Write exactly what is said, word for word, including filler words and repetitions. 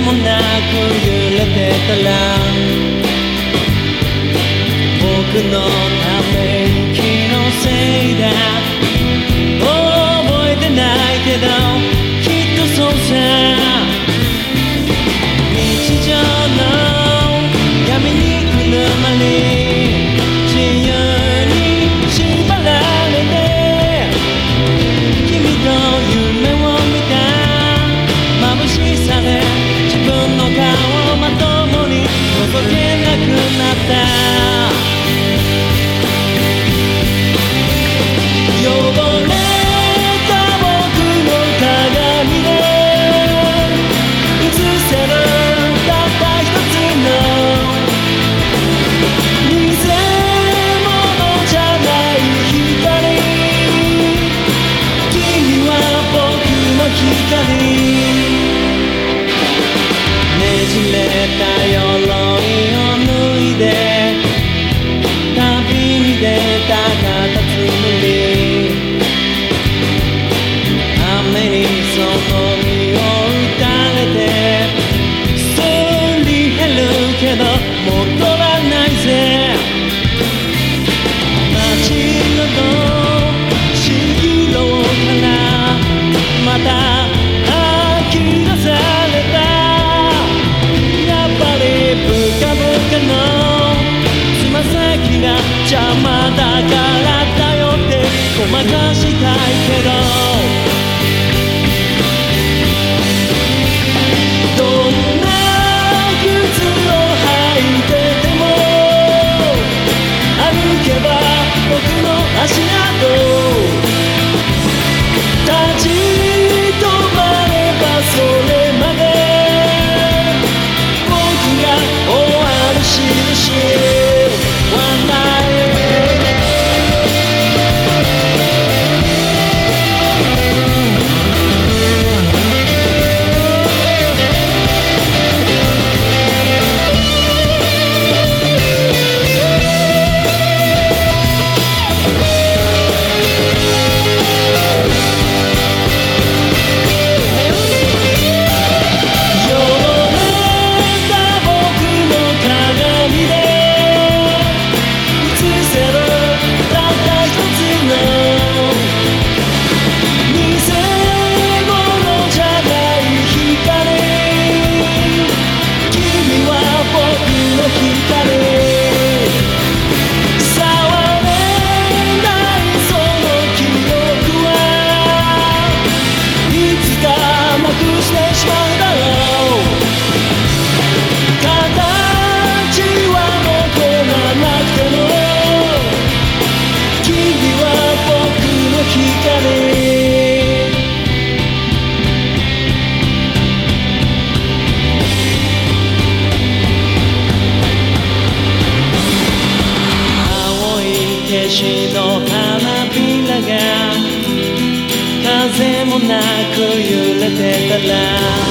もなく揺れてたら僕のため息のせいだ覚えてないけどきっとそうさ日常の闇にくるまり自由に縛られて君と夢を見た眩しさで自分の顔をまともに覗けなくなったねじれた鎧を脱いで旅に出たカタツムリ雨にその身を打たれてすり減るけど戻らないぜ街のどしろからまた邪魔だからだよってごまかしたいけどどんな靴を履いてても歩けば僕の足跡立ち止まればそれまで僕が終わる印消しの花びらが風もなく揺れてたら